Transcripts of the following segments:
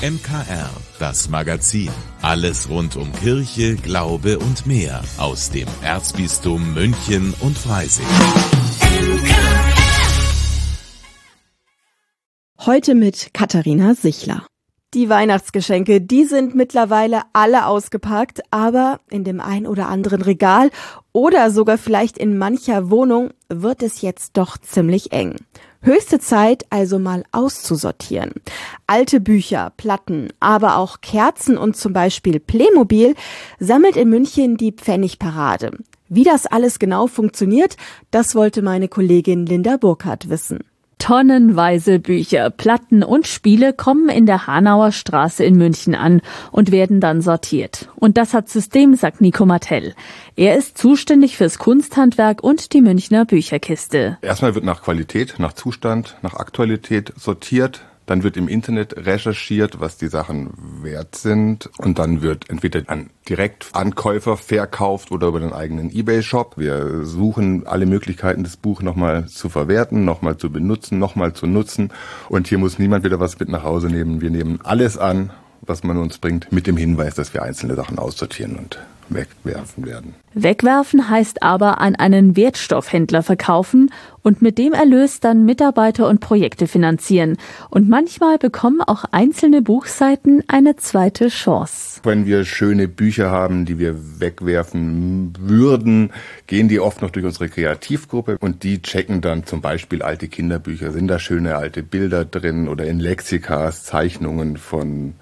MKR, das Magazin. Alles rund um Kirche, Glaube und mehr aus dem Erzbistum München und Freising. Heute mit Katharina Sichler. Die Weihnachtsgeschenke, die sind mittlerweile alle ausgepackt, aber in dem ein oder anderen Regal oder sogar vielleicht in mancher Wohnung wird es jetzt doch ziemlich eng. Höchste Zeit, also mal auszusortieren. Alte Bücher, Platten, aber auch Kerzen und zum Beispiel Playmobil sammelt in München die Pfennigparade. Wie das alles genau funktioniert, das wollte meine Kollegin Linda Burkhardt wissen. Tonnenweise Bücher, Platten und Spiele kommen in der Hanauer Straße in München an und werden dann sortiert. Und das hat System, sagt Nico Martell. Er ist zuständig fürs Kunsthandwerk und die Münchner Bücherkiste. Erstmal wird nach Qualität, nach Zustand, nach Aktualität sortiert. Dann wird im Internet recherchiert, was die Sachen wert sind. Und dann wird entweder an Direktankäufer verkauft oder über den eigenen eBay-Shop. Wir suchen alle Möglichkeiten, das Buch nochmal zu verwerten, nochmal zu benutzen, nochmal zu nutzen. Und hier muss niemand wieder was mit nach Hause nehmen. Wir nehmen alles an, was man uns bringt, mit dem Hinweis, dass wir einzelne Sachen aussortieren und wegwerfen werden. Wegwerfen heißt aber an einen Wertstoffhändler verkaufen und mit dem Erlös dann Mitarbeiter und Projekte finanzieren. Und manchmal bekommen auch einzelne Buchseiten eine zweite Chance. Wenn wir schöne Bücher haben, die wir wegwerfen würden, gehen die oft noch durch unsere Kreativgruppe und die checken dann zum Beispiel alte Kinderbücher. Sind da schöne alte Bilder drin oder in Lexikas Zeichnungen von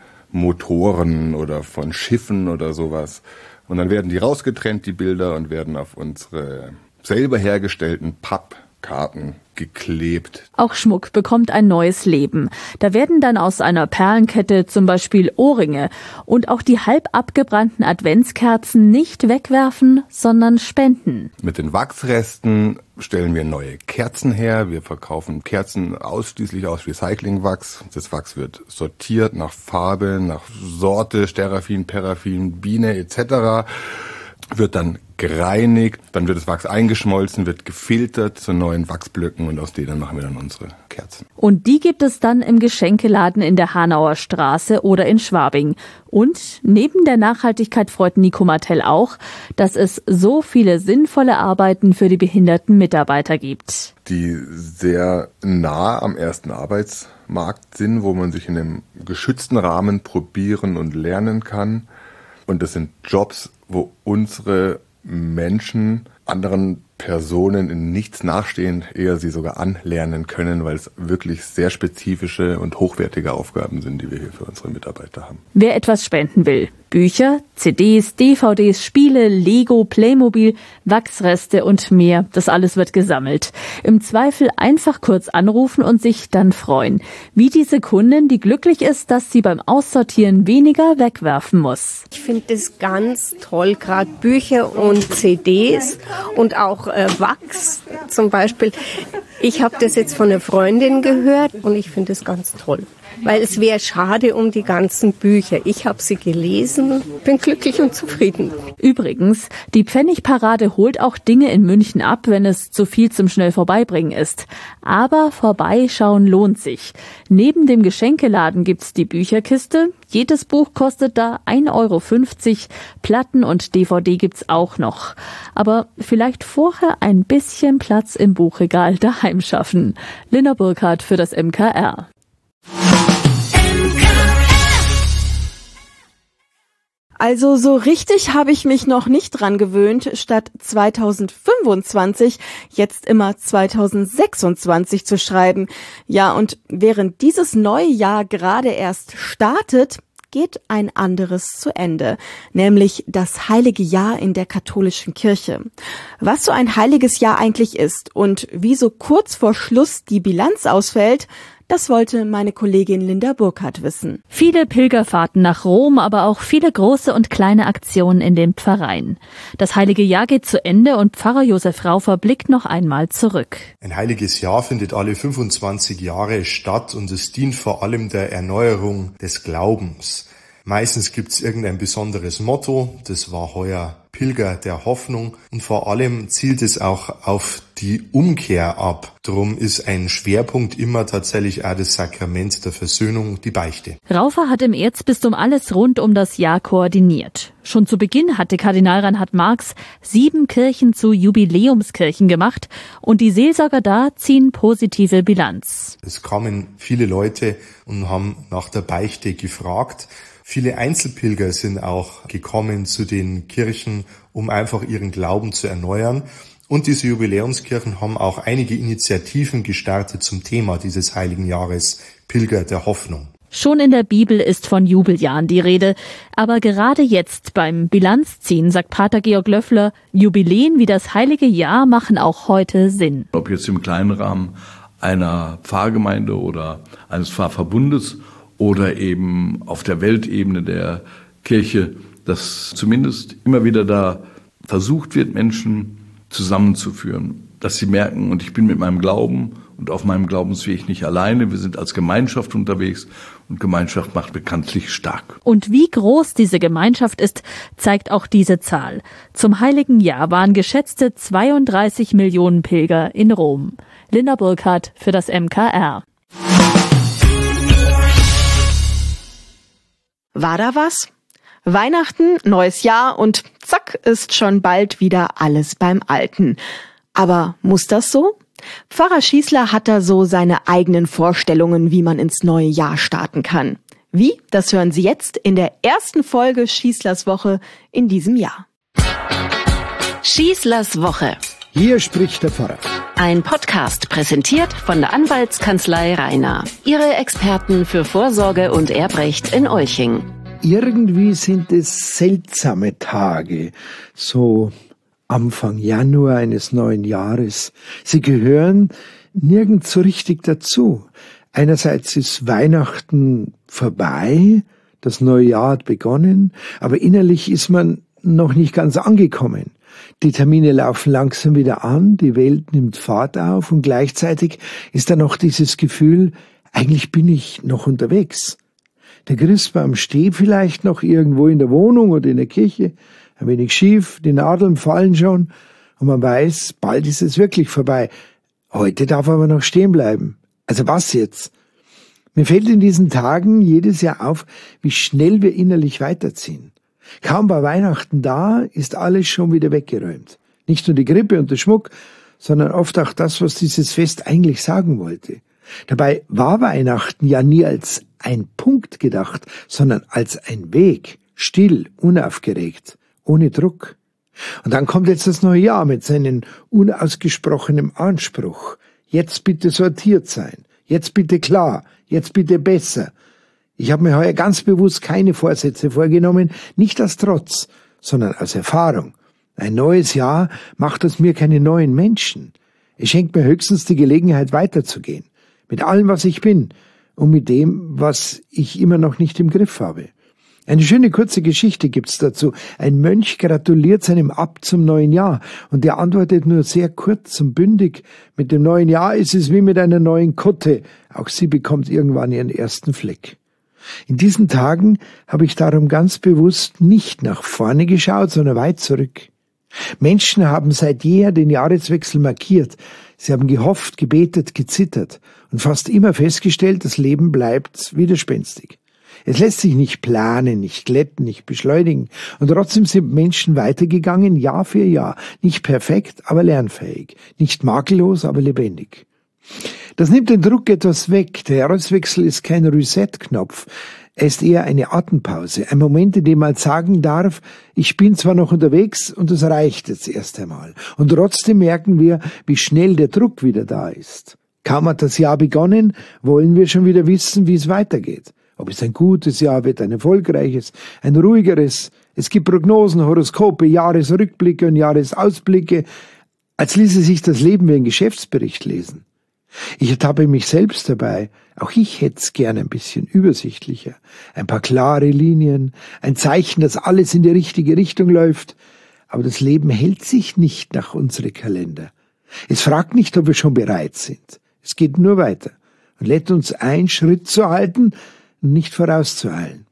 Motoren oder von Schiffen oder sowas. Und dann werden die rausgetrennt, die Bilder, und werden auf unsere selber hergestellten Pappkarten geklebt. Auch Schmuck bekommt ein neues Leben. Da werden dann aus einer Perlenkette zum Beispiel Ohrringe. Und auch die halb abgebrannten Adventskerzen nicht wegwerfen, sondern spenden. Mit den Wachsresten stellen wir neue Kerzen her. Wir verkaufen Kerzen ausschließlich aus Recyclingwachs. Das Wachs wird sortiert nach Farbe, nach Sorte, Steraphim, Paraffin, Biene etc. Wird dann gereinigt, dann wird das Wachs eingeschmolzen, wird gefiltert zu neuen Wachsblöcken und aus denen machen wir dann unsere Kerzen. Und die gibt es dann im Geschenkeladen in der Hanauer Straße oder in Schwabing. Und neben der Nachhaltigkeit freut Nico Martell auch, dass es so viele sinnvolle Arbeiten für die behinderten Mitarbeiter gibt. Die sehr nah am ersten Arbeitsmarkt sind, wo man sich in einem geschützten Rahmen probieren und lernen kann. Und das sind Jobs, wo unsere Menschen anderen Personen in nichts nachstehen, eher sie sogar anlernen können, weil es wirklich sehr spezifische und hochwertige Aufgaben sind, die wir hier für unsere Mitarbeiter haben. Wer etwas spenden will, Bücher, CDs, DVDs, Spiele, Lego, Playmobil, Wachsreste und mehr, das alles wird gesammelt. Im Zweifel einfach kurz anrufen und sich dann freuen. Wie diese Kundin, die glücklich ist, dass sie beim Aussortieren weniger wegwerfen muss. Ich finde es ganz toll, gerade Bücher und CDs und auch Wachs zum Beispiel. Ich habe das jetzt von einer Freundin gehört und ich finde es ganz toll. Weil es wäre schade um die ganzen Bücher. Ich habe sie gelesen, bin glücklich und zufrieden. Übrigens, die Pfennigparade holt auch Dinge in München ab, wenn es zu viel zum schnell vorbeibringen ist. Aber vorbeischauen lohnt sich. Neben dem Geschenkeladen gibt's die Bücherkiste. Jedes Buch kostet da 1,50 €. Platten und DVD gibt's auch noch. Aber vielleicht vorher ein bisschen Platz im Buchregal daheim schaffen. Linda Burkhardt für das MKR. Also so richtig habe ich mich noch nicht dran gewöhnt, statt 2025 jetzt immer 2026 zu schreiben. Ja, und während dieses neue Jahr gerade erst startet, geht ein anderes zu Ende, nämlich das Heilige Jahr in der katholischen Kirche. Was so ein heiliges Jahr eigentlich ist und wie so kurz vor Schluss die Bilanz ausfällt, das wollte meine Kollegin Linda Burkhardt wissen. Viele Pilgerfahrten nach Rom, aber auch viele große und kleine Aktionen in den Pfarreien. Das Heilige Jahr geht zu Ende und Pfarrer Josef Raufer blickt noch einmal zurück. Ein heiliges Jahr findet alle 25 Jahre statt und es dient vor allem der Erneuerung des Glaubens. Meistens gibt's irgendein besonderes Motto. Das war heuer Pilger der Hoffnung und vor allem zielt es auch auf die Umkehr ab. Drum ist ein Schwerpunkt immer tatsächlich auch das Sakrament der Versöhnung, die Beichte. Raufer hat im Erzbistum alles rund um das Jahr koordiniert. Schon zu Beginn hatte Kardinal Reinhard Marx 7 Kirchen zu Jubiläumskirchen gemacht und die Seelsorger da ziehen positive Bilanz. Es kamen viele Leute und haben nach der Beichte gefragt. Viele Einzelpilger sind auch gekommen zu den Kirchen, um einfach ihren Glauben zu erneuern. Und diese Jubiläumskirchen haben auch einige Initiativen gestartet zum Thema dieses heiligen Jahres, Pilger der Hoffnung. Schon in der Bibel ist von Jubeljahren die Rede. Aber gerade jetzt beim Bilanzziehen, sagt Pater Georg Löffler, Jubiläen wie das heilige Jahr machen auch heute Sinn. Ob jetzt im kleinen Rahmen einer Pfarrgemeinde oder eines Pfarrverbundes oder eben auf der Weltebene der Kirche, dass zumindest immer wieder da versucht wird, Menschen zusammenzuführen, dass sie merken, und ich bin mit meinem Glauben und auf meinem Glaubensweg nicht alleine, wir sind als Gemeinschaft unterwegs und Gemeinschaft macht bekanntlich stark. Und wie groß diese Gemeinschaft ist, zeigt auch diese Zahl. Zum heiligen Jahr waren geschätzte 32 Millionen Pilger in Rom. Linda Burkhardt für das MKR. War da was? Weihnachten, neues Jahr und zack, ist schon bald wieder alles beim Alten. Aber muss das so? Pfarrer Schießler hat da so seine eigenen Vorstellungen, wie man ins neue Jahr starten kann. Wie? Das hören Sie jetzt in der ersten Folge Schießlers Woche in diesem Jahr. Schießlers Woche. Hier spricht der Pfarrer. Ein Podcast präsentiert von der Anwaltskanzlei Rainer. Ihre Experten für Vorsorge und Erbrecht in Olching. Irgendwie sind es seltsame Tage, so Anfang Januar eines neuen Jahres. Sie gehören nirgends so richtig dazu. Einerseits ist Weihnachten vorbei, das neue Jahr hat begonnen, aber innerlich ist man noch nicht ganz angekommen. Die Termine laufen langsam wieder an, die Welt nimmt Fahrt auf und gleichzeitig ist da noch dieses Gefühl, eigentlich bin ich noch unterwegs. Der Christbaum steht vielleicht noch irgendwo in der Wohnung oder in der Kirche, ein wenig schief, die Nadeln fallen schon und man weiß, bald ist es wirklich vorbei. Heute darf er aber noch stehen bleiben. Also was jetzt? Mir fällt in diesen Tagen jedes Jahr auf, wie schnell wir innerlich weiterziehen. Kaum war Weihnachten da, ist alles schon wieder weggeräumt. Nicht nur die Krippe und der Schmuck, sondern oft auch das, was dieses Fest eigentlich sagen wollte. Dabei war Weihnachten ja nie als ein Punkt gedacht, sondern als ein Weg, still, unaufgeregt, ohne Druck. Und dann kommt jetzt das neue Jahr mit seinem unausgesprochenen Anspruch. Jetzt bitte sortiert sein, jetzt bitte klar, jetzt bitte besser. Ich habe mir heuer ganz bewusst keine Vorsätze vorgenommen, nicht aus Trotz, sondern aus Erfahrung. Ein neues Jahr macht aus mir keine neuen Menschen. Es schenkt mir höchstens die Gelegenheit, weiterzugehen. Mit allem, was ich bin und mit dem, was ich immer noch nicht im Griff habe. Eine schöne kurze Geschichte gibt's dazu. Ein Mönch gratuliert seinem Abt zum neuen Jahr und der antwortet nur sehr kurz und bündig, mit dem neuen Jahr ist es wie mit einer neuen Kutte. Auch sie bekommt irgendwann ihren ersten Fleck. In diesen Tagen habe ich darum ganz bewusst nicht nach vorne geschaut, sondern weit zurück. Menschen haben seit jeher den Jahreswechsel markiert. Sie haben gehofft, gebetet, gezittert und fast immer festgestellt, das Leben bleibt widerspenstig. Es lässt sich nicht planen, nicht glätten, nicht beschleunigen. Und trotzdem sind Menschen weitergegangen, Jahr für Jahr. Nicht perfekt, aber lernfähig. Nicht makellos, aber lebendig. Das nimmt den Druck etwas weg. Der Jahreswechsel ist kein Reset-Knopf. Er ist eher eine Atempause. Ein Moment, in dem man sagen darf, ich bin zwar noch unterwegs und das reicht jetzt erst einmal. Und trotzdem merken wir, wie schnell der Druck wieder da ist. Kaum hat das Jahr begonnen, wollen wir schon wieder wissen, wie es weitergeht. Ob es ein gutes Jahr wird, ein erfolgreiches, ein ruhigeres. Es gibt Prognosen, Horoskope, Jahresrückblicke und Jahresausblicke, als ließe sich das Leben wie ein Geschäftsbericht lesen. Ich ertappe mich selbst dabei. Auch ich hätte es gern ein bisschen übersichtlicher. Ein paar klare Linien, ein Zeichen, dass alles in die richtige Richtung läuft. Aber das Leben hält sich nicht nach unsere Kalender. Es fragt nicht, ob wir schon bereit sind. Es geht nur weiter und lädt uns ein, Schritt zu halten und nicht vorauszueilen.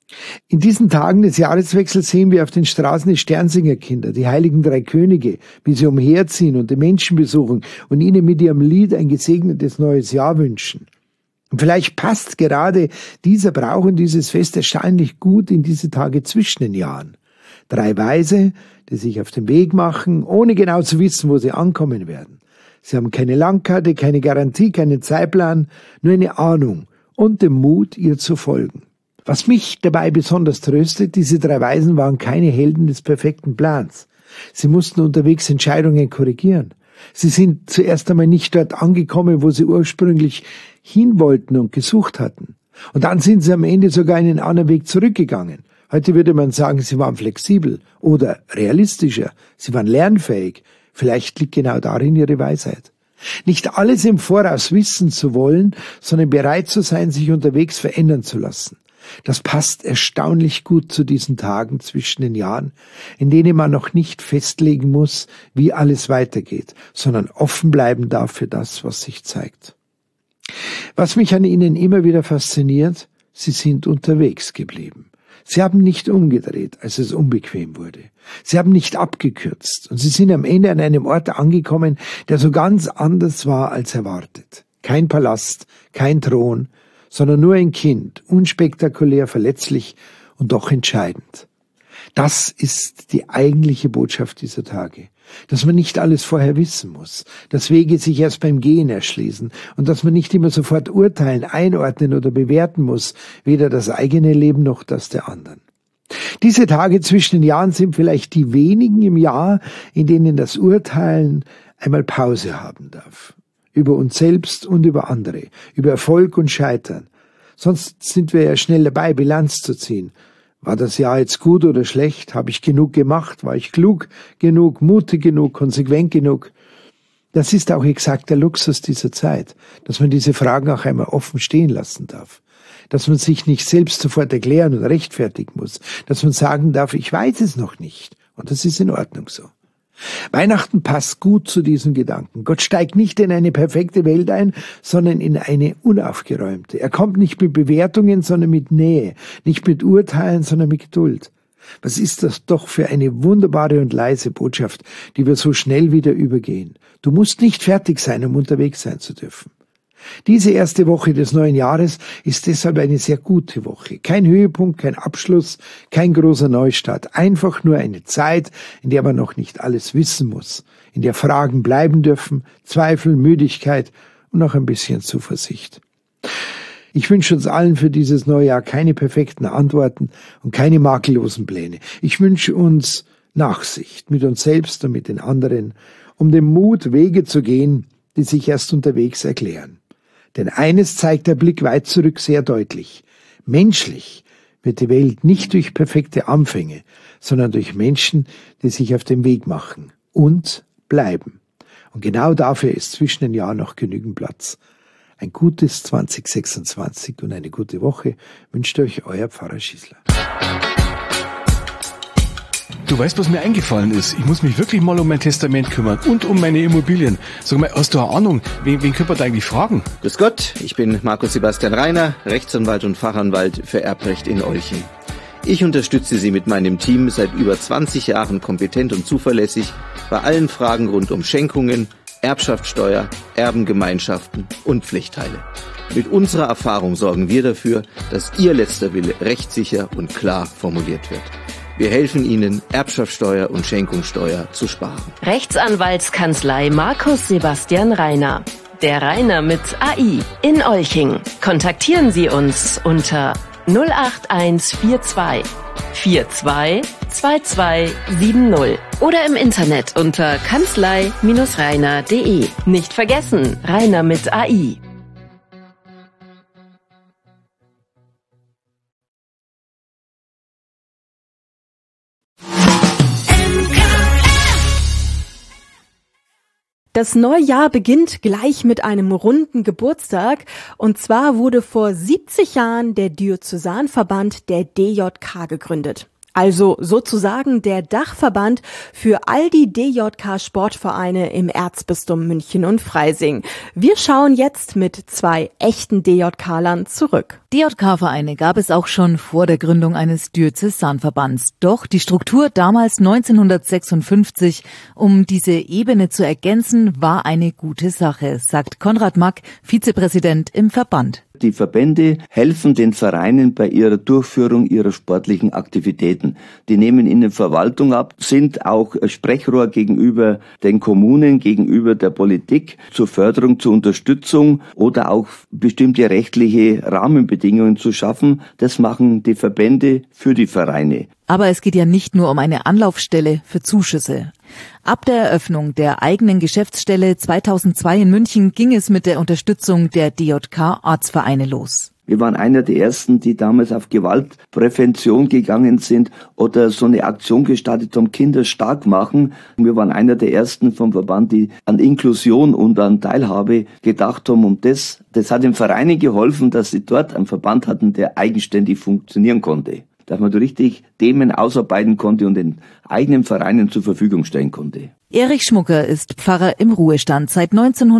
In diesen Tagen des Jahreswechsels sehen wir auf den Straßen die Sternsingerkinder, die heiligen 3 Könige, wie sie umherziehen und die Menschen besuchen und ihnen mit ihrem Lied ein gesegnetes neues Jahr wünschen. Und vielleicht passt gerade dieser Brauch und dieses Fest erstaunlich gut in diese Tage zwischen den Jahren. 3 Weise, die sich auf den Weg machen, ohne genau zu wissen, wo sie ankommen werden. Sie haben keine Landkarte, keine Garantie, keinen Zeitplan, nur eine Ahnung und den Mut, ihr zu folgen. Was mich dabei besonders tröstet, diese 3 Weisen waren keine Helden des perfekten Plans. Sie mussten unterwegs Entscheidungen korrigieren. Sie sind zuerst einmal nicht dort angekommen, wo sie ursprünglich hin wollten und gesucht hatten. Und dann sind sie am Ende sogar einen anderen Weg zurückgegangen. Heute würde man sagen, sie waren flexibel oder realistischer. Sie waren lernfähig. Vielleicht liegt genau darin ihre Weisheit. Nicht alles im Voraus wissen zu wollen, sondern bereit zu sein, sich unterwegs verändern zu lassen. Das passt erstaunlich gut zu diesen Tagen zwischen den Jahren, in denen man noch nicht festlegen muss, wie alles weitergeht, sondern offen bleiben darf für das, was sich zeigt. Was mich an ihnen immer wieder fasziniert, sie sind unterwegs geblieben. Sie haben nicht umgedreht, als es unbequem wurde. Sie haben nicht abgekürzt und sie sind am Ende an einem Ort angekommen, der so ganz anders war als erwartet. Kein Palast, kein Thron, sondern nur ein Kind, unspektakulär, verletzlich und doch entscheidend. Das ist die eigentliche Botschaft dieser Tage, dass man nicht alles vorher wissen muss, dass Wege sich erst beim Gehen erschließen und dass man nicht immer sofort urteilen, einordnen oder bewerten muss, weder das eigene Leben noch das der anderen. Diese Tage zwischen den Jahren sind vielleicht die wenigen im Jahr, in denen das Urteilen einmal Pause haben darf. Über uns selbst und über andere, über Erfolg und Scheitern. Sonst sind wir ja schnell dabei, Bilanz zu ziehen. War das Jahr jetzt gut oder schlecht? Habe ich genug gemacht? War ich klug genug, mutig genug, konsequent genug? Das ist auch exakt der Luxus dieser Zeit, dass man diese Fragen auch einmal offen stehen lassen darf. Dass man sich nicht selbst sofort erklären und rechtfertigen muss. Dass man sagen darf, ich weiß es noch nicht. Und das ist in Ordnung so. Weihnachten passt gut zu diesem Gedanken. Gott steigt nicht in eine perfekte Welt ein, sondern in eine unaufgeräumte. Er kommt nicht mit Bewertungen, sondern mit Nähe. Nicht mit Urteilen, sondern mit Geduld. Was ist das doch für eine wunderbare und leise Botschaft, die wir so schnell wieder übergehen. Du musst nicht fertig sein, um unterwegs sein zu dürfen. Diese erste Woche des neuen Jahres ist deshalb eine sehr gute Woche. Kein Höhepunkt, kein Abschluss, kein großer Neustart. Einfach nur eine Zeit, in der man noch nicht alles wissen muss, in der Fragen bleiben dürfen, Zweifel, Müdigkeit und noch ein bisschen Zuversicht. Ich wünsche uns allen für dieses neue Jahr keine perfekten Antworten und keine makellosen Pläne. Ich wünsche uns Nachsicht mit uns selbst und mit den anderen, um den Mut, Wege zu gehen, die sich erst unterwegs erklären. Denn eines zeigt der Blick weit zurück sehr deutlich. Menschlich wird die Welt nicht durch perfekte Anfänge, sondern durch Menschen, die sich auf den Weg machen und bleiben. Und genau dafür ist zwischen den Jahren noch genügend Platz. Ein gutes 2026 und eine gute Woche wünscht euch euer Pfarrer Schießler. Du weißt, was mir eingefallen ist? Ich muss mich wirklich mal um mein Testament kümmern und um meine Immobilien. Sag mal, hast du eine Ahnung, wen können wir da eigentlich fragen? Grüß Gott, ich bin Markus Sebastian Rainer, Rechtsanwalt und Fachanwalt für Erbrecht in Olching. Ich unterstütze Sie mit meinem Team seit über 20 Jahren kompetent und zuverlässig bei allen Fragen rund um Schenkungen, Erbschaftssteuer, Erbengemeinschaften und Pflichtteile. Mit unserer Erfahrung sorgen wir dafür, dass Ihr letzter Wille rechtssicher und klar formuliert wird. Wir helfen Ihnen, Erbschaftssteuer und Schenkungssteuer zu sparen. Rechtsanwaltskanzlei Markus Sebastian Rainer. Der Rainer mit AI in Olching. Kontaktieren Sie uns unter 08142 42 2270 oder im Internet unter kanzlei-rainer.de. Nicht vergessen, Rainer mit AI. Das neue Jahr beginnt gleich mit einem runden Geburtstag. Und zwar wurde vor 70 Jahren der Diözesanverband der DJK gegründet. Also sozusagen der Dachverband für all die DJK-Sportvereine im Erzbistum München und Freising. Wir schauen jetzt mit 2 echten DJK-Lern zurück. DJK-Vereine gab es auch schon vor der Gründung eines Diözesanverbands. Doch die Struktur damals 1956, um diese Ebene zu ergänzen, war eine gute Sache, sagt Konrad Mack, Vizepräsident im Verband. Die Verbände helfen den Vereinen bei ihrer Durchführung ihrer sportlichen Aktivitäten. Die nehmen ihnen Verwaltung ab, sind auch Sprechrohr gegenüber den Kommunen, gegenüber der Politik zur Förderung, zur Unterstützung oder auch bestimmte rechtliche Rahmenbedingungen zu schaffen. Das machen die Verbände für die Vereine. Aber es geht ja nicht nur um eine Anlaufstelle für Zuschüsse. Ab der Eröffnung der eigenen Geschäftsstelle 2002 in München ging es mit der Unterstützung der DJK-Ortsvereine los. Wir waren einer der ersten, die damals auf Gewaltprävention gegangen sind oder so eine Aktion gestartet haben, Kinder stark machen. Wir waren einer der ersten vom Verband, die an Inklusion und an Teilhabe gedacht haben. Und das hat den Vereinen geholfen, dass sie dort einen Verband hatten, der eigenständig funktionieren konnte. Dass man richtig Themen ausarbeiten konnte und den eigenen Vereinen zur Verfügung stellen konnte. Erich Schmucker ist Pfarrer im Ruhestand. Seit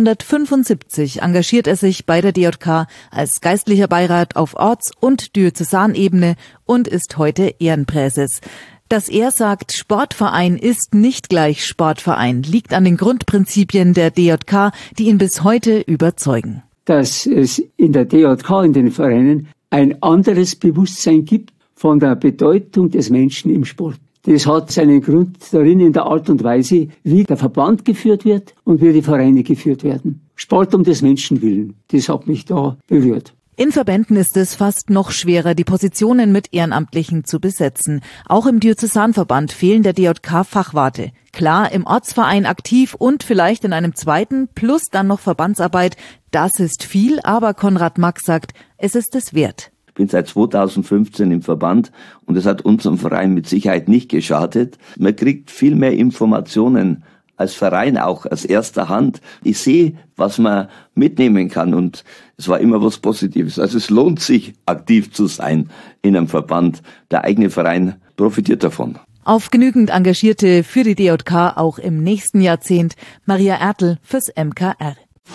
1975 engagiert er sich bei der DJK als geistlicher Beirat auf Orts- und Diözesanebene und ist heute Ehrenpräses. Dass er sagt, Sportverein ist nicht gleich Sportverein, liegt an den Grundprinzipien der DJK, die ihn bis heute überzeugen. Dass es in der DJK, in den Vereinen, ein anderes Bewusstsein gibt von der Bedeutung des Menschen im Sport. Das hat seinen Grund darin in der Art und Weise, wie der Verband geführt wird und wie die Vereine geführt werden. Sport um des Menschen willen, das hat mich da berührt. In Verbänden ist es fast noch schwerer, die Positionen mit Ehrenamtlichen zu besetzen. Auch im Diözesanverband fehlen der DJK Fachwarte. Klar, im Ortsverein aktiv und vielleicht in einem zweiten, plus dann noch Verbandsarbeit. Das ist viel, aber Konrad Mack sagt, es ist es wert. Ich bin seit 2015 im Verband und es hat unserem Verein mit Sicherheit nicht geschadet. Man kriegt viel mehr Informationen als Verein auch aus erster Hand. Ich sehe, was man mitnehmen kann und es war immer was Positives. Also es lohnt sich, aktiv zu sein in einem Verband. Der eigene Verein profitiert davon. Auf genügend Engagierte für die DJK auch im nächsten Jahrzehnt. Maria Ertl fürs MKR.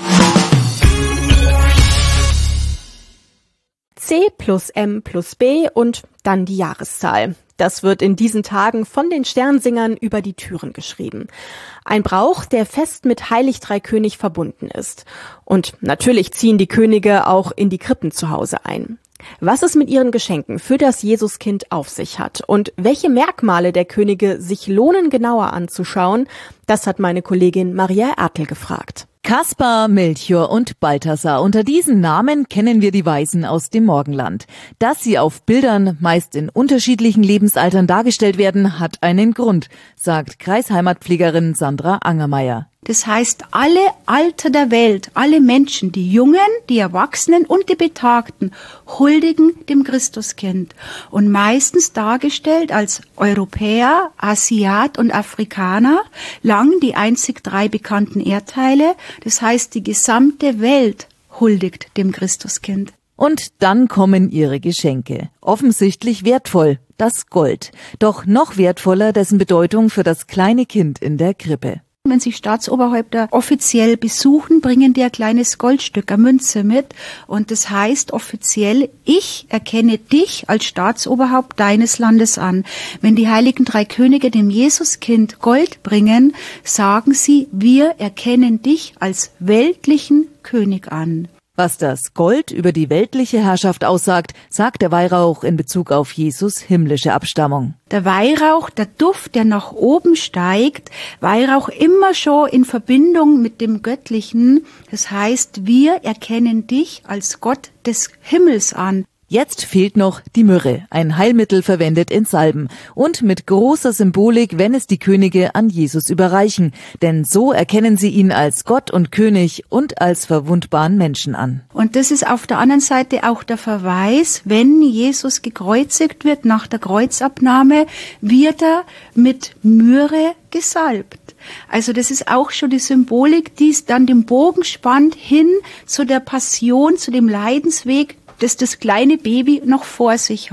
C plus M plus B und dann die Jahreszahl. Das wird in diesen Tagen von den Sternsingern über die Türen geschrieben. Ein Brauch, der fest mit Heilig Drei König verbunden ist. Und natürlich ziehen die Könige auch in die Krippen zu Hause ein. Was es mit ihren Geschenken für das Jesuskind auf sich hat und welche Merkmale der Könige sich lohnen genauer anzuschauen, das hat meine Kollegin Maria Ertl gefragt. Kaspar, Melchior und Balthasar. Unter diesen Namen kennen wir die Weisen aus dem Morgenland. Dass sie auf Bildern meist in unterschiedlichen Lebensaltern dargestellt werden, hat einen Grund, sagt Kreisheimatpflegerin Sandra Angermeier. Das heißt, alle Alter der Welt, alle Menschen, die Jungen, die Erwachsenen und die Betagten, huldigen dem Christuskind. Und meistens dargestellt als Europäer, Asiat und Afrikaner, lang die einzig 3 bekannten Erdteile. Das heißt, die gesamte Welt huldigt dem Christuskind. Und dann kommen ihre Geschenke. Offensichtlich wertvoll, das Gold. Doch noch wertvoller dessen Bedeutung für das kleine Kind in der Krippe. Wenn Sie Staatsoberhäupter offiziell besuchen, bringen die ein kleines Goldstück, eine Münze mit. Und das heißt offiziell, ich erkenne dich als Staatsoberhaupt deines Landes an. Wenn die heiligen 3 Könige dem Jesuskind Gold bringen, sagen sie, wir erkennen dich als weltlichen König an. Was das Gold über die weltliche Herrschaft aussagt, sagt der Weihrauch in Bezug auf Jesus himmlische Abstammung. Der Weihrauch, der Duft, der nach oben steigt, Weihrauch immer schon in Verbindung mit dem Göttlichen. Das heißt, wir erkennen dich als Gott des Himmels an. Jetzt fehlt noch die Myrrhe, ein Heilmittel verwendet in Salben und mit großer Symbolik, wenn es die Könige an Jesus überreichen, denn so erkennen sie ihn als Gott und König und als verwundbaren Menschen an. Und das ist auf der anderen Seite auch der Verweis, wenn Jesus gekreuzigt wird, nach der Kreuzabnahme, wird er mit Myrrhe gesalbt. Also das ist auch schon die Symbolik, die dann den Bogen spannt hin zu der Passion, zu dem Leidensweg, das kleine Baby noch vor sich hat.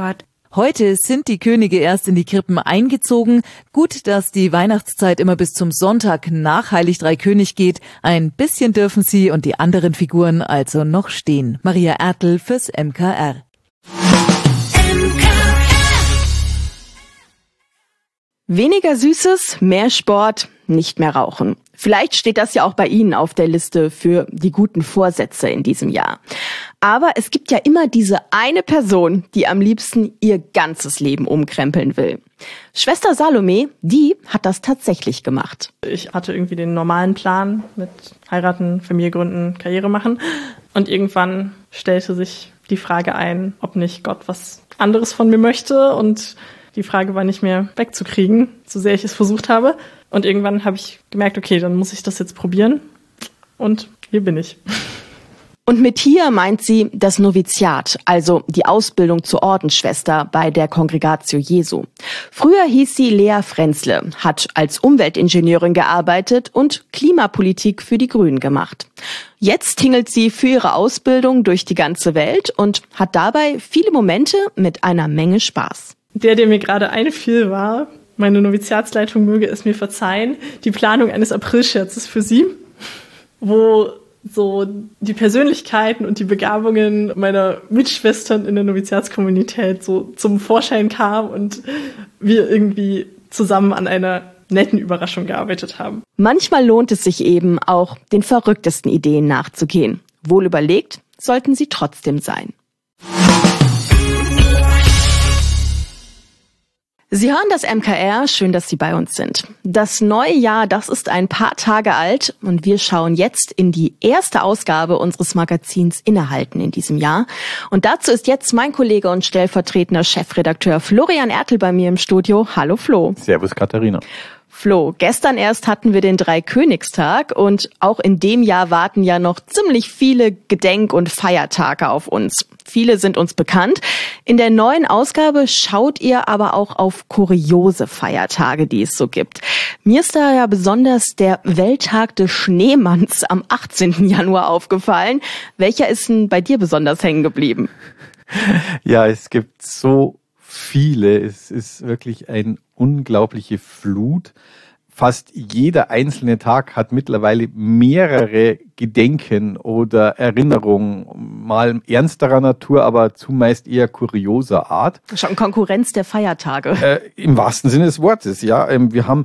Heute sind die Könige erst in die Krippen eingezogen. Gut, dass die Weihnachtszeit immer bis zum Sonntag nach Heilig Drei König geht. Ein bisschen dürfen sie und die anderen Figuren also noch stehen. Maria Ertl fürs MKR. Weniger Süßes, mehr Sport, nicht mehr rauchen. Vielleicht steht das ja auch bei Ihnen auf der Liste für die guten Vorsätze in diesem Jahr. Aber es gibt ja immer diese eine Person, die am liebsten ihr ganzes Leben umkrempeln will. Schwester Salome, die hat das tatsächlich gemacht. Ich hatte irgendwie den normalen Plan mit heiraten, Familie gründen, Karriere machen. Und irgendwann stellte sich die Frage ein, ob nicht Gott was anderes von mir möchte. Und die Frage war nicht mehr wegzukriegen, so sehr ich es versucht habe. Und irgendwann habe ich gemerkt, okay, dann muss ich das jetzt probieren. Und hier bin ich. Und mit hier meint sie das Noviziat, also die Ausbildung zur Ordensschwester bei der Kongregatio Jesu. Früher hieß sie Lea Frenzle, hat als Umweltingenieurin gearbeitet und Klimapolitik für die Grünen gemacht. Jetzt tingelt sie für ihre Ausbildung durch die ganze Welt und hat dabei viele Momente mit einer Menge Spaß. Der mir gerade einfiel, war, meine Noviziatsleitung möge es mir verzeihen, die Planung eines Aprilscherzes für sie, wo so die Persönlichkeiten und die Begabungen meiner Mitschwestern in der Noviziatskommunität so zum Vorschein kamen und wir irgendwie zusammen an einer netten Überraschung gearbeitet haben. Manchmal lohnt es sich eben auch, den verrücktesten Ideen nachzugehen. Wohl überlegt sollten sie trotzdem sein. Sie hören das MKR, schön, dass Sie bei uns sind. Das neue Jahr, das ist ein paar Tage alt und wir schauen jetzt in die erste Ausgabe unseres Magazins Innehalten in diesem Jahr. Und dazu ist jetzt mein Kollege und stellvertretender Chefredakteur Florian Ertl bei mir im Studio. Hallo Flo. Servus Katharina. Flo, gestern erst hatten wir den Dreikönigstag und auch in dem Jahr warten ja noch ziemlich viele Gedenk- und Feiertage auf uns. Viele sind uns bekannt. In der neuen Ausgabe schaut ihr aber auch auf kuriose Feiertage, die es so gibt. Mir ist da ja besonders der Welttag des Schneemanns am 18. Januar aufgefallen. Welcher ist denn bei dir besonders hängen geblieben? Ja, es gibt so viele. Es ist wirklich eine unglaubliche Flut. Fast jeder einzelne Tag hat mittlerweile mehrere Gedenken oder Erinnerungen, mal ernsterer Natur, aber zumeist eher kurioser Art. Schon Konkurrenz der Feiertage. Im wahrsten Sinne des Wortes, ja. Wir haben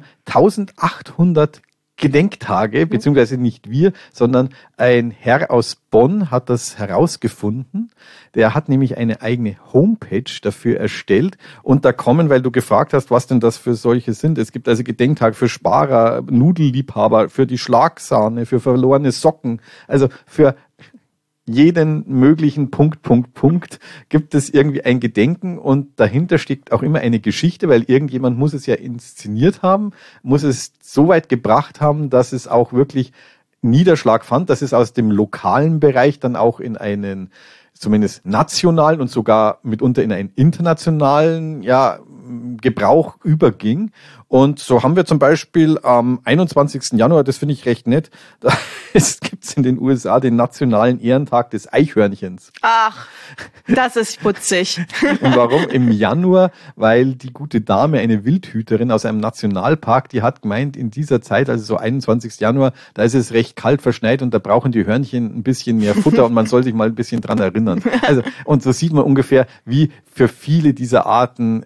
1800 Gedenktage, beziehungsweise nicht wir, sondern ein Herr aus Bonn hat das herausgefunden. Der hat nämlich eine eigene Homepage dafür erstellt und da kommen, weil du gefragt hast, was denn das für solche sind. Es gibt also Gedenktag für Sparer, Nudelliebhaber, für die Schlagsahne, für verlorene Socken, also für jeden möglichen Punkt gibt es irgendwie ein Gedenken und dahinter steckt auch immer eine Geschichte, weil irgendjemand muss es ja inszeniert haben, muss es so weit gebracht haben, dass es auch wirklich Niederschlag fand, dass es aus dem lokalen Bereich dann auch in einen zumindest nationalen und sogar mitunter in einen internationalen Gebrauch überging. Und so haben wir zum Beispiel am 21. Januar, das finde ich recht nett, da gibt's in den USA den nationalen Ehrentag des Eichhörnchens. Ach, das ist putzig. Und warum? Im Januar, weil die gute Dame, eine Wildhüterin aus einem Nationalpark, die hat gemeint, in dieser Zeit, also so 21. Januar, da ist es recht kalt verschneit und da brauchen die Hörnchen ein bisschen mehr Futter und man soll sich mal ein bisschen dran erinnern. Also, und so sieht man ungefähr, wie für viele dieser Arten,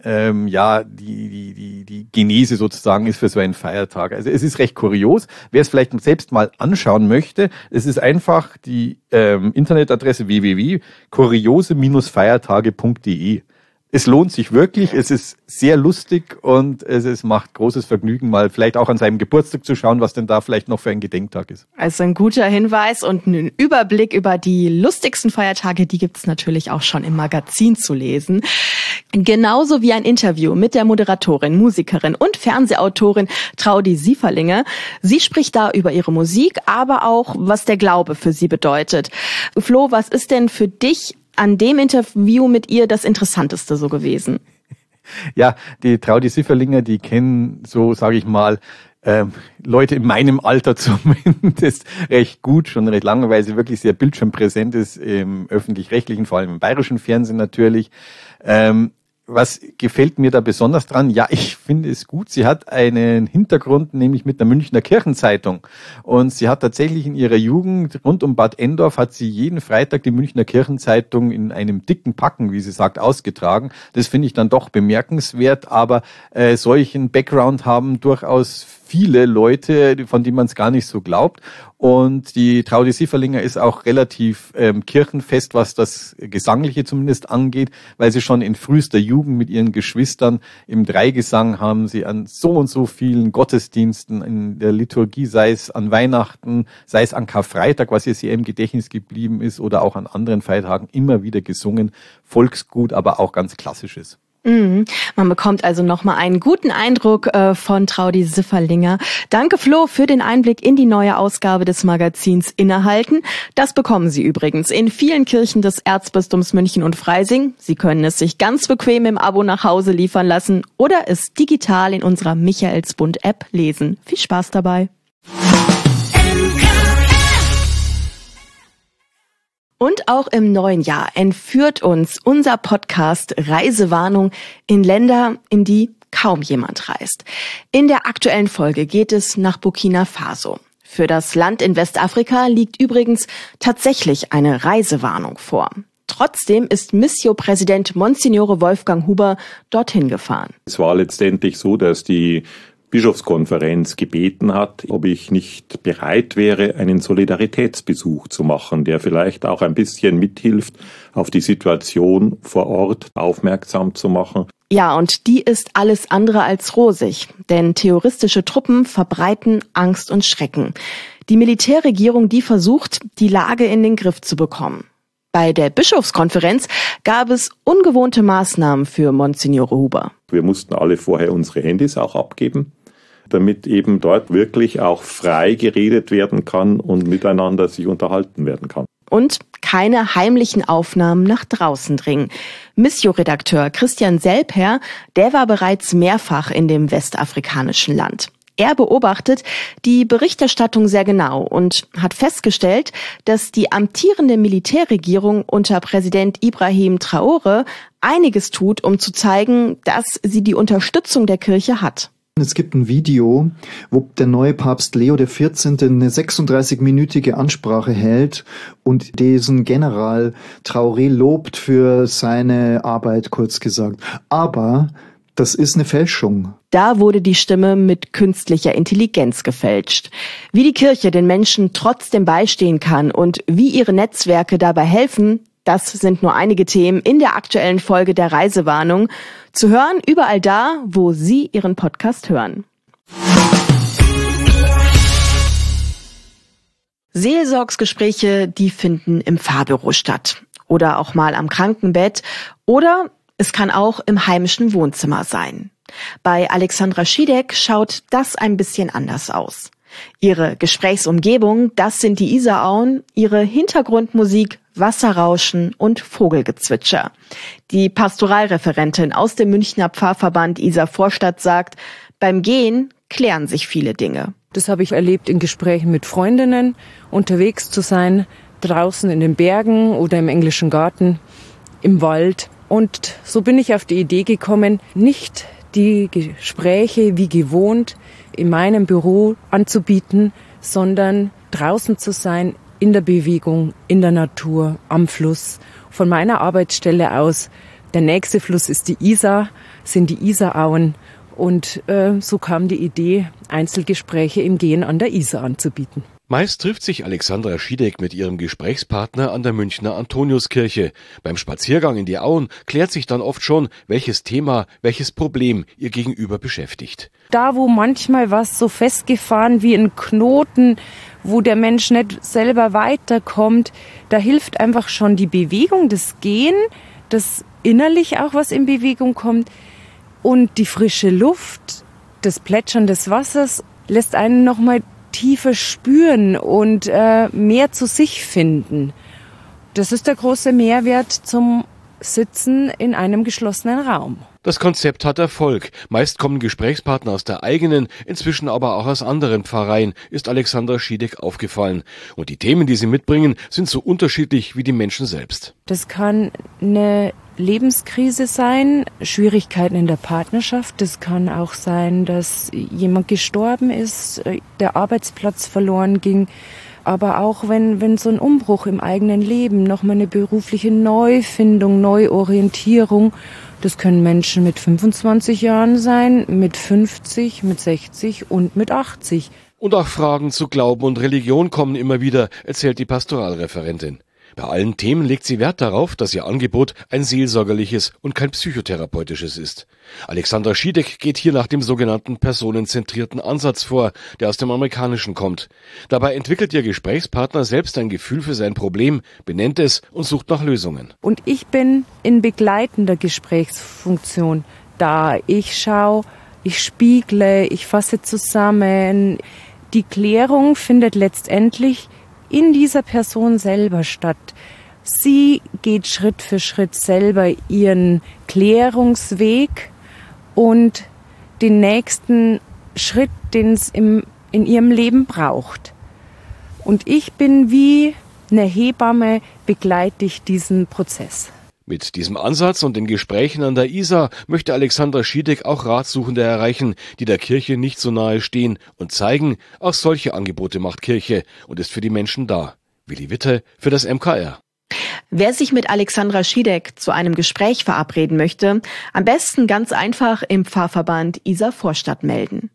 die Genese sozusagen ist für so einen Feiertag. Also es ist recht kurios. Wer es vielleicht selbst mal anschauen möchte, es ist einfach die Internetadresse www.kuriose-feiertage.de. Es lohnt sich wirklich, es ist sehr lustig und es macht großes Vergnügen, mal vielleicht auch an seinem Geburtstag zu schauen, was denn da vielleicht noch für ein Gedenktag ist. Also ein guter Hinweis und einen Überblick über die lustigsten Feiertage, die gibt's natürlich auch schon im Magazin zu lesen. Genauso wie ein Interview mit der Moderatorin, Musikerin und Fernsehautorin Traudi Sieferlinge. Sie spricht da über ihre Musik, aber auch, was der Glaube für sie bedeutet. Flo, was ist denn für dich an dem Interview mit ihr das Interessanteste so gewesen? Ja, die Traudi Sieferlinge, die kennen so, sage ich mal, Leute in meinem Alter zumindest recht gut, schon recht lange, weil sie wirklich sehr bildschirmpräsent ist im öffentlich-rechtlichen, vor allem im bayerischen Fernsehen natürlich. was gefällt mir da besonders dran? Ja, ich finde es gut. Sie hat einen Hintergrund, nämlich mit der Münchner Kirchenzeitung. Und sie hat tatsächlich in ihrer Jugend rund um Bad Endorf hat sie jeden Freitag die Münchner Kirchenzeitung in einem dicken Packen, wie sie sagt, ausgetragen. Das finde ich dann doch bemerkenswert, aber solchen Background haben durchaus viele Leute, von denen man es gar nicht so glaubt. Und die Traudi Sifferlinger ist auch relativ kirchenfest, was das Gesangliche zumindest angeht, weil sie schon in frühester Jugend mit ihren Geschwistern im Dreigesang haben sie an so und so vielen Gottesdiensten in der Liturgie, sei es an Weihnachten, sei es an Karfreitag, was ihr sehr im Gedächtnis geblieben ist, oder auch an anderen Feiertagen immer wieder gesungen. Volksgut, aber auch ganz Klassisches. Man bekommt also nochmal einen guten Eindruck von Traudi Sifferlinger. Danke, Flo, für den Einblick in die neue Ausgabe des Magazins Innehalten. Das bekommen Sie übrigens in vielen Kirchen des Erzbistums München und Freising. Sie können es sich ganz bequem im Abo nach Hause liefern lassen oder es digital in unserer Michaelsbund-App lesen. Viel Spaß dabei. Und auch im neuen Jahr entführt uns unser Podcast Reisewarnung in Länder, in die kaum jemand reist. In der aktuellen Folge geht es nach Burkina Faso. Für das Land in Westafrika liegt übrigens tatsächlich eine Reisewarnung vor. Trotzdem ist Missio-Präsident Monsignore Wolfgang Huber dorthin gefahren. Es war letztendlich so, dass die Bischofskonferenz gebeten hat, ob ich nicht bereit wäre, einen Solidaritätsbesuch zu machen, der vielleicht auch ein bisschen mithilft, auf die Situation vor Ort aufmerksam zu machen. Ja, und die ist alles andere als rosig, denn terroristische Truppen verbreiten Angst und Schrecken. Die Militärregierung, die versucht, die Lage in den Griff zu bekommen. Bei der Bischofskonferenz gab es ungewohnte Maßnahmen für Monsignore Huber. Wir mussten alle vorher unsere Handys auch abgeben, damit eben dort wirklich auch frei geredet werden kann und miteinander sich unterhalten werden kann. Und keine heimlichen Aufnahmen nach draußen dringen. Missio-Redakteur Christian Selper, der war bereits mehrfach in dem westafrikanischen Land. Er beobachtet die Berichterstattung sehr genau und hat festgestellt, dass die amtierende Militärregierung unter Präsident Ibrahim Traoré einiges tut, um zu zeigen, dass sie die Unterstützung der Kirche hat. Es gibt ein Video, wo der neue Papst Leo XIV. Eine 36-minütige Ansprache hält und diesen General Traoré lobt für seine Arbeit, kurz gesagt. Aber das ist eine Fälschung. Da wurde die Stimme mit künstlicher Intelligenz gefälscht. Wie die Kirche den Menschen trotzdem beistehen kann und wie ihre Netzwerke dabei helfen, das sind nur einige Themen in der aktuellen Folge der Reisewarnung. Zu hören überall da, wo Sie Ihren Podcast hören. Seelsorgsgespräche, die finden im Pfarrbüro statt. Oder auch mal am Krankenbett. Oder es kann auch im heimischen Wohnzimmer sein. Bei Alexandra Schiedek schaut das ein bisschen anders aus. Ihre Gesprächsumgebung, das sind die Isarauen, ihre Hintergrundmusik, Wasserrauschen und Vogelgezwitscher. Die Pastoralreferentin aus dem Münchner Pfarrverband Isar Vorstadt sagt, beim Gehen klären sich viele Dinge. Das habe ich erlebt in Gesprächen mit Freundinnen, unterwegs zu sein, draußen in den Bergen oder im englischen Garten, im Wald. Und so bin ich auf die Idee gekommen, nicht die Gespräche wie gewohnt in meinem Büro anzubieten, sondern draußen zu sein, in der Bewegung, in der Natur, am Fluss. Von meiner Arbeitsstelle aus, der nächste Fluss ist die Isar, sind die Isarauen. Und so kam die Idee, Einzelgespräche im Gehen an der Isar anzubieten. Meist trifft sich Alexandra Schiedek mit ihrem Gesprächspartner an der Münchner Antoniuskirche. Beim Spaziergang in die Auen klärt sich dann oft schon, welches Thema, welches Problem ihr Gegenüber beschäftigt. Da, wo manchmal was so festgefahren wie ein Knoten, wo der Mensch nicht selber weiterkommt, da hilft einfach schon die Bewegung, das Gehen, das innerlich auch was in Bewegung kommt und die frische Luft, das Plätschern des Wassers lässt einen nochmal tiefer spüren und mehr zu sich finden. Das ist der große Mehrwert zum Sitzen in einem geschlossenen Raum. Das Konzept hat Erfolg. Meist kommen Gesprächspartner aus der eigenen, inzwischen aber auch aus anderen Pfarreien, ist Alexandra Schiedek aufgefallen. Und die Themen, die sie mitbringen, sind so unterschiedlich wie die Menschen selbst. Das kann eine Lebenskrise sein, Schwierigkeiten in der Partnerschaft. Das kann auch sein, dass jemand gestorben ist, der Arbeitsplatz verloren ging. Aber auch wenn so ein Umbruch im eigenen Leben, nochmal eine berufliche Neufindung, Neuorientierung, das können Menschen mit 25 Jahren sein, mit 50, mit 60 und mit 80. Und auch Fragen zu Glauben und Religion kommen immer wieder, erzählt die Pastoralreferentin. Bei allen Themen legt sie Wert darauf, dass ihr Angebot ein seelsorgerliches und kein psychotherapeutisches ist. Alexandra Schiedek geht hier nach dem sogenannten personenzentrierten Ansatz vor, der aus dem Amerikanischen kommt. Dabei entwickelt ihr Gesprächspartner selbst ein Gefühl für sein Problem, benennt es und sucht nach Lösungen. Und ich bin in begleitender Gesprächsfunktion da. Ich schaue, ich spiegle, ich fasse zusammen. Die Klärung findet letztendlich in dieser Person selber statt. Sie geht Schritt für Schritt selber ihren Klärungsweg und den nächsten Schritt, den es in ihrem Leben braucht. Und ich bin wie eine Hebamme, begleite ich diesen Prozess. Mit diesem Ansatz und den Gesprächen an der Isar möchte Alexandra Schiedek auch Ratsuchende erreichen, die der Kirche nicht so nahe stehen und zeigen, auch solche Angebote macht Kirche und ist für die Menschen da. Willi Witte für das MKR. Wer sich mit Alexandra Schiedek zu einem Gespräch verabreden möchte, am besten ganz einfach im Pfarrverband Isar Vorstadt melden.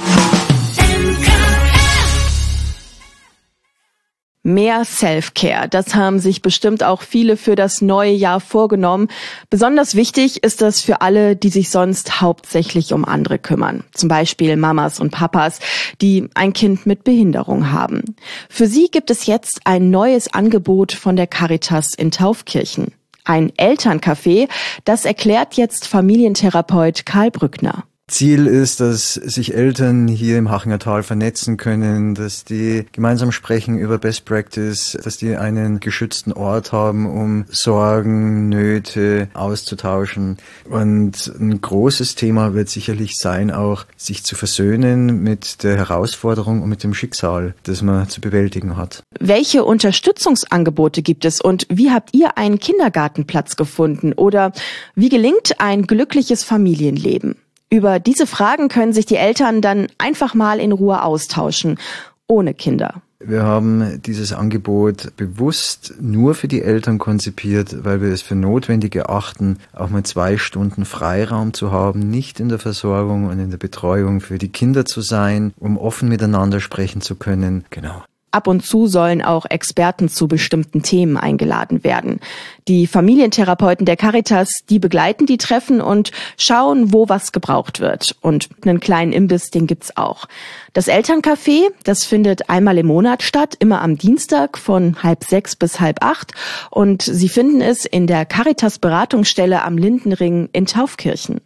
Mehr Self-Care, das haben sich bestimmt auch viele für das neue Jahr vorgenommen. Besonders wichtig ist das für alle, die sich sonst hauptsächlich um andere kümmern. Zum Beispiel Mamas und Papas, die ein Kind mit Behinderung haben. Für sie gibt es jetzt ein neues Angebot von der Caritas in Taufkirchen. Ein Elterncafé, das erklärt jetzt Familientherapeut Karl Brückner. Ziel ist, dass sich Eltern hier im Hachinger Tal vernetzen können, dass die gemeinsam sprechen über Best Practice, dass die einen geschützten Ort haben, um Sorgen, Nöte auszutauschen. Und ein großes Thema wird sicherlich sein, auch sich zu versöhnen mit der Herausforderung und mit dem Schicksal, das man zu bewältigen hat. Welche Unterstützungsangebote gibt es und wie habt ihr einen Kindergartenplatz gefunden oder wie gelingt ein glückliches Familienleben? Über diese Fragen können sich die Eltern dann einfach mal in Ruhe austauschen, ohne Kinder. Wir haben dieses Angebot bewusst nur für die Eltern konzipiert, weil wir es für notwendig erachten, auch mal 2 Stunden Freiraum zu haben, nicht in der Versorgung und in der Betreuung für die Kinder zu sein, um offen miteinander sprechen zu können. Genau. Ab und zu sollen auch Experten zu bestimmten Themen eingeladen werden. Die Familientherapeuten der Caritas, die begleiten die Treffen und schauen, wo was gebraucht wird. Und einen kleinen Imbiss, den gibt's auch. Das Elterncafé, das findet einmal im Monat statt, immer am Dienstag von 7:30 bis 7:30. Und Sie finden es in der Caritas-Beratungsstelle am Lindenring in Taufkirchen.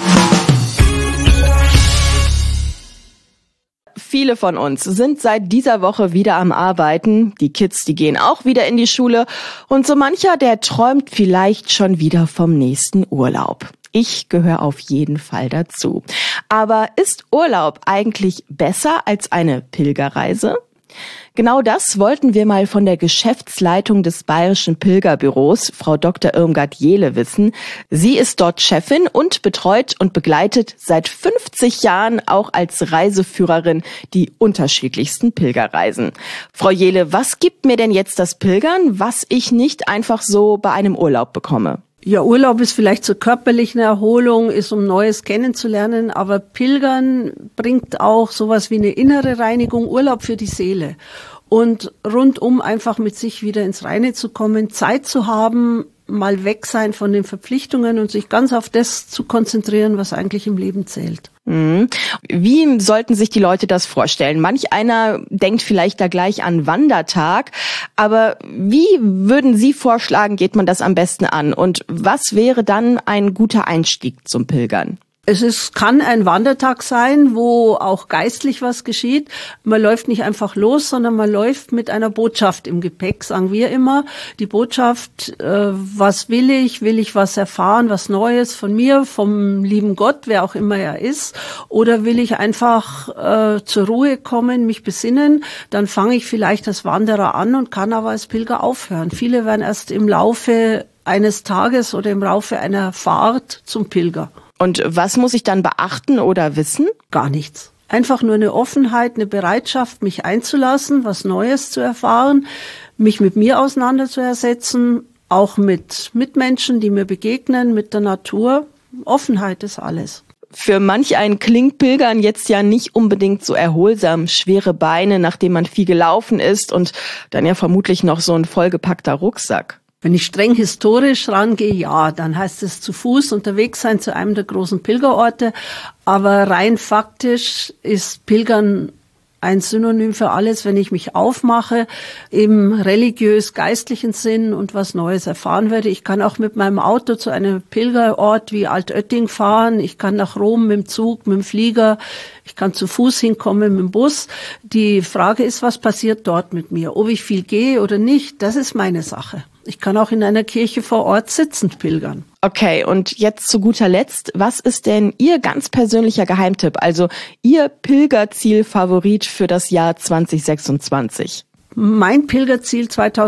Viele von uns sind seit dieser Woche wieder am Arbeiten. Die Kids, die gehen auch wieder in die Schule. Und so mancher, der träumt vielleicht schon wieder vom nächsten Urlaub. Ich gehöre auf jeden Fall dazu. Aber ist Urlaub eigentlich besser als eine Pilgerreise? Genau das wollten wir mal von der Geschäftsleitung des Bayerischen Pilgerbüros, Frau Dr. Irmgard Jehle, wissen. Sie ist dort Chefin und betreut und begleitet seit 50 Jahren auch als Reiseführerin die unterschiedlichsten Pilgerreisen. Frau Jehle, was gibt mir denn jetzt das Pilgern, was ich nicht einfach so bei einem Urlaub bekomme? Ja, Urlaub ist vielleicht zur körperlichen Erholung, ist um Neues kennenzulernen, aber Pilgern bringt auch sowas wie eine innere Reinigung, Urlaub für die Seele. Und rundum einfach mit sich wieder ins Reine zu kommen, Zeit zu haben, mal weg sein von den Verpflichtungen und sich ganz auf das zu konzentrieren, was eigentlich im Leben zählt. Wie sollten sich die Leute das vorstellen? Manch einer denkt vielleicht da gleich an Wandertag, aber wie würden Sie vorschlagen, geht man das am besten an? Und was wäre dann ein guter Einstieg zum Pilgern? Kann ein Wandertag sein, wo auch geistlich was geschieht. Man läuft nicht einfach los, sondern man läuft mit einer Botschaft im Gepäck, sagen wir immer. Die Botschaft, was will ich? Will ich was erfahren, was Neues von mir, vom lieben Gott, wer auch immer er ist? Oder will ich einfach zur Ruhe kommen, mich besinnen? Dann fange ich vielleicht als Wanderer an und kann aber als Pilger aufhören. Viele werden erst im Laufe eines Tages oder im Laufe einer Fahrt zum Pilger. Und was muss ich dann beachten oder wissen? Gar nichts. Einfach nur eine Offenheit, eine Bereitschaft, mich einzulassen, was Neues zu erfahren, mich mit mir auseinanderzusetzen, auch mit Mitmenschen, die mir begegnen, mit der Natur. Offenheit ist alles. Für manch einen klingt Pilgern jetzt ja nicht unbedingt so erholsam. Schwere Beine, nachdem man viel gelaufen ist und dann ja vermutlich noch so ein vollgepackter Rucksack. Wenn ich streng historisch rangehe, ja, dann heißt es zu Fuß unterwegs sein zu einem der großen Pilgerorte. Aber rein faktisch ist Pilgern ein Synonym für alles, wenn ich mich aufmache, im religiös-geistlichen Sinn und was Neues erfahren werde. Ich kann auch mit meinem Auto zu einem Pilgerort wie Altötting fahren. Ich kann nach Rom mit dem Zug, mit dem Flieger. Ich kann zu Fuß hinkommen mit dem Bus. Die Frage ist, was passiert dort mit mir? Ob ich viel gehe oder nicht, das ist meine Sache. Ich kann auch in einer Kirche vor Ort sitzend pilgern. Okay, und jetzt zu guter Letzt, was ist denn Ihr ganz persönlicher Geheimtipp, also Ihr Pilgerziel-Favorit für das Jahr 2026? Mein Pilgerziel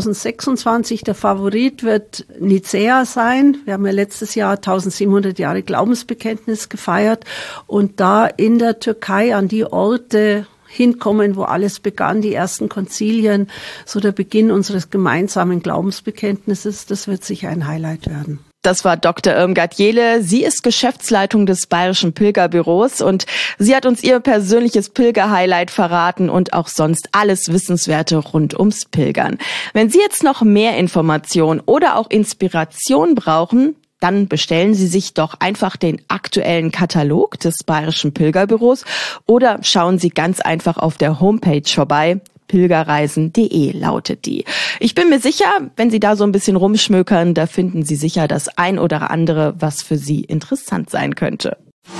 2026, der Favorit wird Nicäa sein. Wir haben ja letztes Jahr 1700 Jahre Glaubensbekenntnis gefeiert und da in der Türkei an die Orte hinkommen, wo alles begann, die ersten Konzilien, so der Beginn unseres gemeinsamen Glaubensbekenntnisses, das wird sicher ein Highlight werden. Das war Dr. Irmgard Jehle. Sie ist Geschäftsleitung des Bayerischen Pilgerbüros und sie hat uns ihr persönliches Pilgerhighlight verraten und auch sonst alles Wissenswerte rund ums Pilgern. Wenn Sie jetzt noch mehr Informationen oder auch Inspiration brauchen, dann bestellen Sie sich doch einfach den aktuellen Katalog des Bayerischen Pilgerbüros oder schauen Sie ganz einfach auf der Homepage vorbei. Pilgerreisen.de lautet die. Ich bin mir sicher, wenn Sie da so ein bisschen rumschmökern, da finden Sie sicher das ein oder andere, was für Sie interessant sein könnte.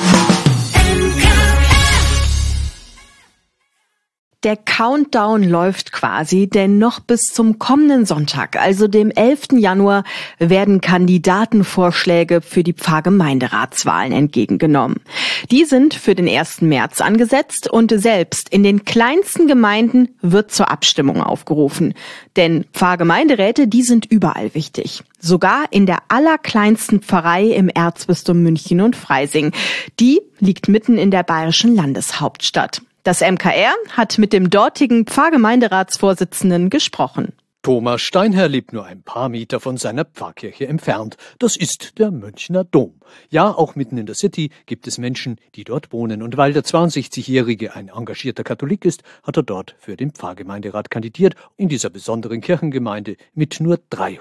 Der Countdown läuft quasi, denn noch bis zum kommenden Sonntag, also dem 11. Januar, werden Kandidatenvorschläge für die Pfarrgemeinderatswahlen entgegengenommen. Die sind für den 1. März angesetzt und selbst in den kleinsten Gemeinden wird zur Abstimmung aufgerufen. Denn Pfarrgemeinderäte, die sind überall wichtig. Sogar in der allerkleinsten Pfarrei im Erzbistum München und Freising. Die liegt mitten in der bayerischen Landeshauptstadt. Das MKR hat mit dem dortigen Pfarrgemeinderatsvorsitzenden gesprochen. Thomas Steinherr lebt nur ein paar Meter von seiner Pfarrkirche entfernt. Das ist der Münchner Dom. Ja, auch mitten in der City gibt es Menschen, die dort wohnen. Und weil der 62-Jährige ein engagierter Katholik ist, hat er dort für den Pfarrgemeinderat kandidiert, in dieser besonderen Kirchengemeinde mit nur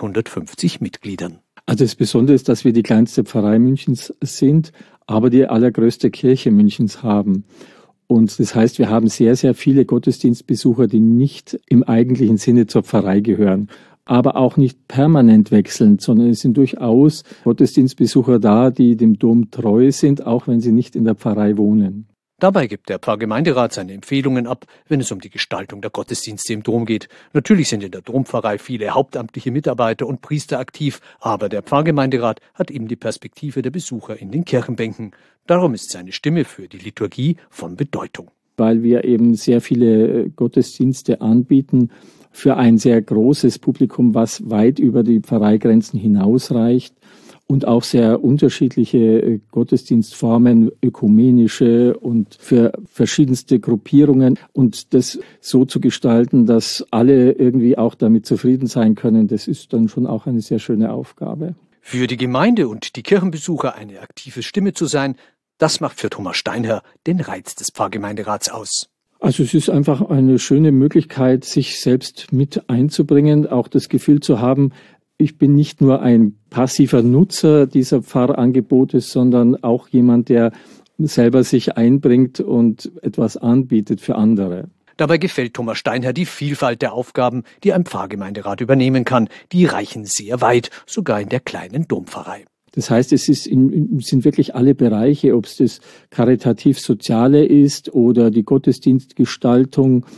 350 Mitgliedern. Also das Besondere ist, dass wir die kleinste Pfarrei Münchens sind, aber die allergrößte Kirche Münchens haben. Und das heißt, wir haben sehr, sehr viele Gottesdienstbesucher, die nicht im eigentlichen Sinne zur Pfarrei gehören, aber auch nicht permanent wechselnd, sondern es sind durchaus Gottesdienstbesucher da, die dem Dom treu sind, auch wenn sie nicht in der Pfarrei wohnen. Dabei gibt der Pfarrgemeinderat seine Empfehlungen ab, wenn es um die Gestaltung der Gottesdienste im Dom geht. Natürlich sind in der Dompfarrei viele hauptamtliche Mitarbeiter und Priester aktiv, aber der Pfarrgemeinderat hat eben die Perspektive der Besucher in den Kirchenbänken. Darum ist seine Stimme für die Liturgie von Bedeutung. Weil wir eben sehr viele Gottesdienste anbieten für ein sehr großes Publikum, was weit über die Pfarreigrenzen hinausreicht. Und auch sehr unterschiedliche Gottesdienstformen, ökumenische und für verschiedenste Gruppierungen. Und das so zu gestalten, dass alle irgendwie auch damit zufrieden sein können, das ist dann schon auch eine sehr schöne Aufgabe. Für die Gemeinde und die Kirchenbesucher eine aktive Stimme zu sein, das macht für Thomas Steinherr den Reiz des Pfarrgemeinderats aus. Also es ist einfach eine schöne Möglichkeit, sich selbst mit einzubringen, auch das Gefühl zu haben, ich bin nicht nur ein passiver Nutzer dieser Pfarrangebote, sondern auch jemand, der selber sich einbringt und etwas anbietet für andere. Dabei gefällt Thomas Steinherr die Vielfalt der Aufgaben, die ein Pfarrgemeinderat übernehmen kann. Die reichen sehr weit, sogar in der kleinen Dompfarrei. Das heißt, es sind wirklich alle Bereiche, ob es das karitativ-soziale ist oder die Gottesdienstgestaltung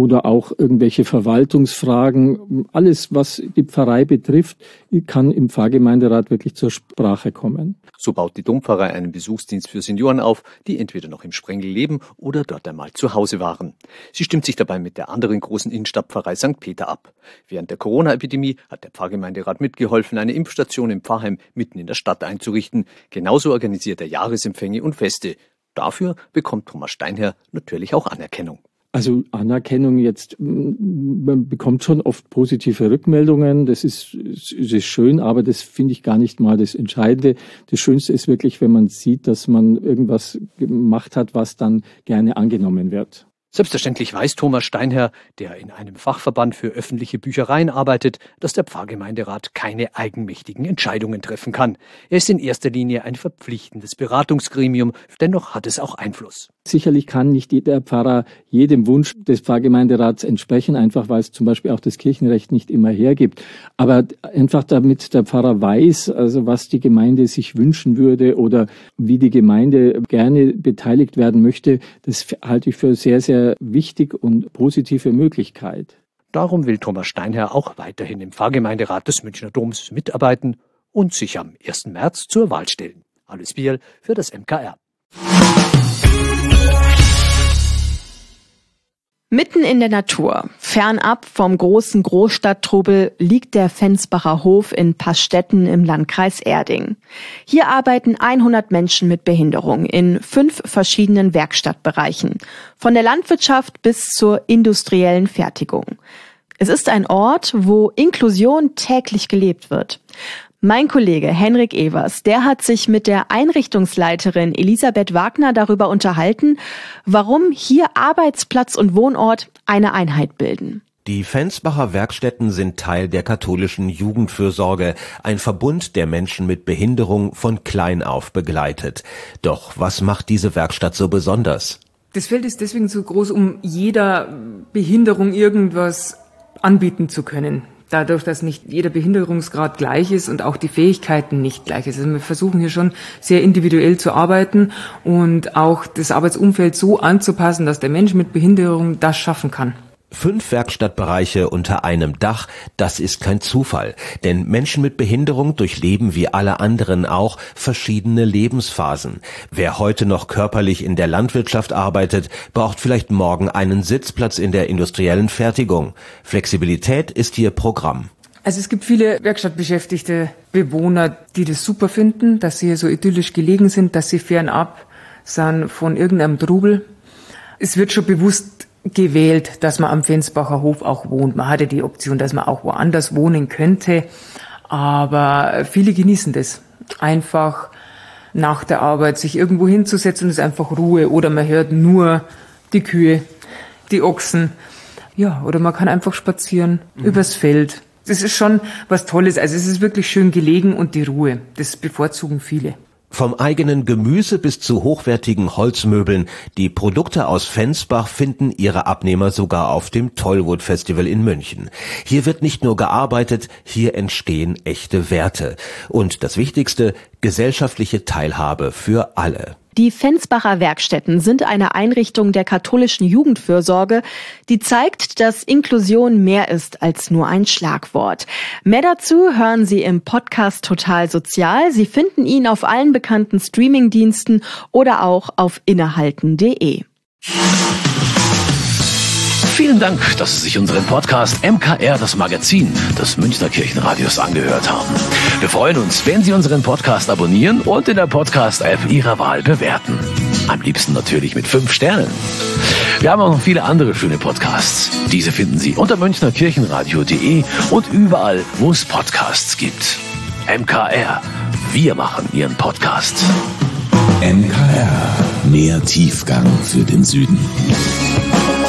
oder auch irgendwelche Verwaltungsfragen. Alles, was die Pfarrei betrifft, kann im Pfarrgemeinderat wirklich zur Sprache kommen. So baut die Dompfarrei einen Besuchsdienst für Senioren auf, die entweder noch im Sprengel leben oder dort einmal zu Hause waren. Sie stimmt sich dabei mit der anderen großen Innenstadtpfarrei St. Peter ab. Während der Corona-Epidemie hat der Pfarrgemeinderat mitgeholfen, eine Impfstation im Pfarrheim mitten in der Stadt einzurichten. Genauso organisiert er Jahresempfänge und Feste. Dafür bekommt Thomas Steinherr natürlich auch Anerkennung. Also Anerkennung jetzt, man bekommt schon oft positive Rückmeldungen, das ist schön, aber das finde ich gar nicht mal das Entscheidende. Das Schönste ist wirklich, wenn man sieht, dass man irgendwas gemacht hat, was dann gerne angenommen wird. Selbstverständlich weiß Thomas Steinherr, der in einem Fachverband für öffentliche Büchereien arbeitet, dass der Pfarrgemeinderat keine eigenmächtigen Entscheidungen treffen kann. Er ist in erster Linie ein verpflichtendes Beratungsgremium, dennoch hat es auch Einfluss. Sicherlich kann nicht jeder Pfarrer jedem Wunsch des Pfarrgemeinderats entsprechen, einfach weil es zum Beispiel auch das Kirchenrecht nicht immer hergibt. Aber einfach damit der Pfarrer weiß, also was die Gemeinde sich wünschen würde oder wie die Gemeinde gerne beteiligt werden möchte, das halte ich für sehr, sehr wichtig und positive Möglichkeit. Darum will Thomas Steinherr auch weiterhin im Pfarrgemeinderat des Münchner Doms mitarbeiten und sich am 1. März zur Wahl stellen. Alice Biel für das MKR. Mitten in der Natur, fernab vom großen Großstadttrubel, liegt der Fensbacher Hof in Pastetten im Landkreis Erding. Hier arbeiten 100 Menschen mit Behinderung in 5 verschiedenen Werkstattbereichen, von der Landwirtschaft bis zur industriellen Fertigung. Es ist ein Ort, wo Inklusion täglich gelebt wird. Mein Kollege Henrik Evers, der hat sich mit der Einrichtungsleiterin Elisabeth Wagner darüber unterhalten, warum hier Arbeitsplatz und Wohnort eine Einheit bilden. Die Fensbacher Werkstätten sind Teil der katholischen Jugendfürsorge, ein Verbund, der Menschen mit Behinderung von klein auf begleitet. Doch was macht diese Werkstatt so besonders? Das Feld ist deswegen so groß, um jeder Behinderung irgendwas anbieten zu können. Dadurch, dass nicht jeder Behinderungsgrad gleich ist und auch die Fähigkeiten nicht gleich ist. Also wir versuchen hier schon sehr individuell zu arbeiten und auch das Arbeitsumfeld so anzupassen, dass der Mensch mit Behinderung das schaffen kann. 5 Werkstattbereiche unter einem Dach, das ist kein Zufall. Denn Menschen mit Behinderung durchleben wie alle anderen auch verschiedene Lebensphasen. Wer heute noch körperlich in der Landwirtschaft arbeitet, braucht vielleicht morgen einen Sitzplatz in der industriellen Fertigung. Flexibilität ist hier Programm. Also es gibt viele werkstattbeschäftigte Bewohner, die das super finden, dass sie hier so idyllisch gelegen sind, dass sie fernab sind von irgendeinem Trubel. Es wird schon bewusst gewählt, dass man am Fensbacher Hof auch wohnt. Man hatte die Option, dass man auch woanders wohnen könnte, aber viele genießen das. Einfach nach der Arbeit sich irgendwo hinzusetzen und es ist einfach Ruhe oder man hört nur die Kühe, die Ochsen. Ja, oder man kann einfach spazieren übers Feld. Das ist schon was Tolles. Also es ist wirklich schön gelegen und die Ruhe, das bevorzugen viele. Vom eigenen Gemüse bis zu hochwertigen Holzmöbeln. Die Produkte aus Fensbach finden ihre Abnehmer sogar auf dem Tollwood Festival in München. Hier wird nicht nur gearbeitet, hier entstehen echte Werte. Und das Wichtigste, gesellschaftliche Teilhabe für alle. Die Fensbacher Werkstätten sind eine Einrichtung der katholischen Jugendfürsorge, die zeigt, dass Inklusion mehr ist als nur ein Schlagwort. Mehr dazu hören Sie im Podcast Total Sozial. Sie finden ihn auf allen bekannten Streamingdiensten oder auch auf innehalten.de. Vielen Dank, dass Sie sich unseren Podcast MKR, das Magazin des Münchner Kirchenradios, angehört haben. Wir freuen uns, wenn Sie unseren Podcast abonnieren und in der Podcast-App Ihrer Wahl bewerten. Am liebsten natürlich mit 5 Sternen. Wir haben auch noch viele andere schöne Podcasts. Diese finden Sie unter münchnerkirchenradio.de und überall, wo es Podcasts gibt. MKR, wir machen Ihren Podcast. MKR, mehr Tiefgang für den Süden.